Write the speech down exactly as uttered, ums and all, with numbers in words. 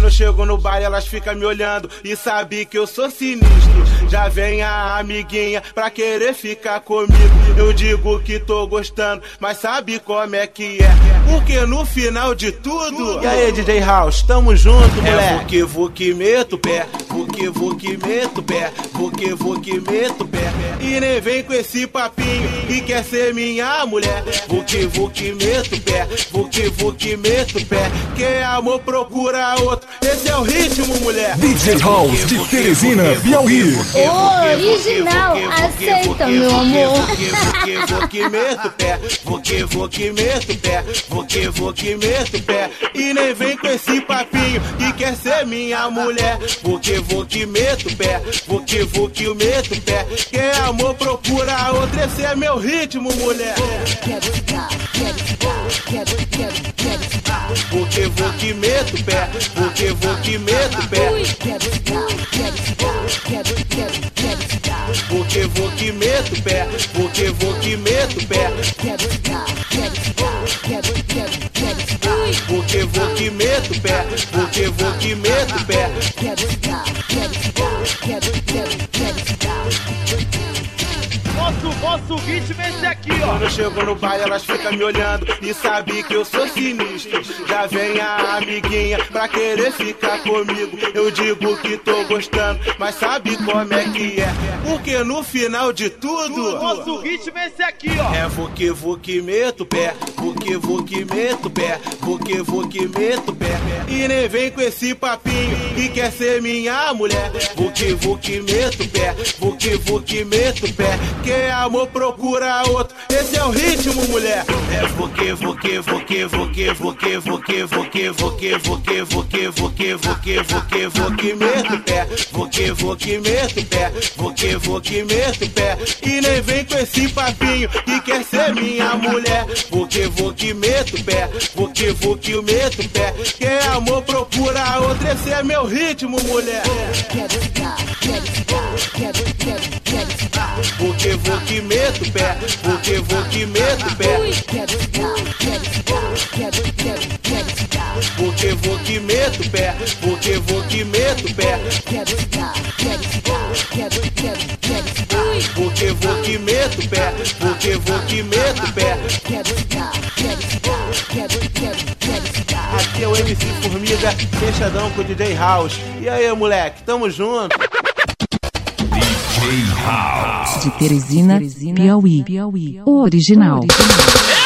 Quando eu chego no baile elas ficam me olhando e sabe que eu sou sinistro. Já vem a amiguinha pra querer ficar comigo. Eu digo que tô gostando, mas sabe como é que é? Porque no final de tudo... E aí, D J House, tamo junto, moleque. É porque vou que meto pé, porque vou que meto pé, porque vou que meto pé. E nem vem com esse papinho que quer ser minha mulher. Vou que vou que meto pé, vou que vou que meto pé. Quem amor procura outro, esse é o ritmo, mulher. D J House de Teresina, Piauí. Original, aceita, meu amor. Vou que meto pé, vou que vou que meto pé, vou que vou que meto pé. E nem vem com esse papinho que quer ser minha mulher. Vou que vou que meto pé, vou que vou que meto pé. Quem amor procura outro, esse é meu ritmo, mulher. Vou que vou que meto pé, vou que vou que meto pé. Vou que vou que meto pé, vou que vou que meto pé. Vou que vou que meto pé, vou que vou que meto pé. Nosso, nosso ritmo é esse aqui, ó. Quando eu chego no baile elas ficam me olhando e sabe que eu sou sinistro. Já vem a amiguinha pra querer ficar comigo. Eu digo que tô gostando, mas sabe como é que é? Porque no final de tudo, nosso ritmo é esse aqui, ó. É vou que vou que meto pé, vou que vou que meto pé, vou que vou que meto pé. E nem vem com esse papinho que quer ser minha mulher. Vou que vou que meto pé, vou que vou que meto pé. Quem amor procura outro, esse é o ritmo, mulher. É vou que vou que vou que vou que vou que vou que vou que vou que vou que vou que vou que vou que vou que vou que meto pé, vou que vou que meto pé, vou que vou que meto pé. E nem vem com esse papinho que quer ser minha mulher. Vou que vou que meto pé, vou que vou que meto pé. Quem amor procura outro, esse é meu ritmo, mulher. Vou que vou que meto pé, vou que vou que meto pé. Vou que vou que meto pé, vou que vou que meto pé. Vou que vou que meto pé, vou que vou que meto pé. Aqui é o M C Formiga, fechadão com o D J House. E aí, moleque, tamo junto. D J House de Teresina, Piauí. Piauí. O original. O original.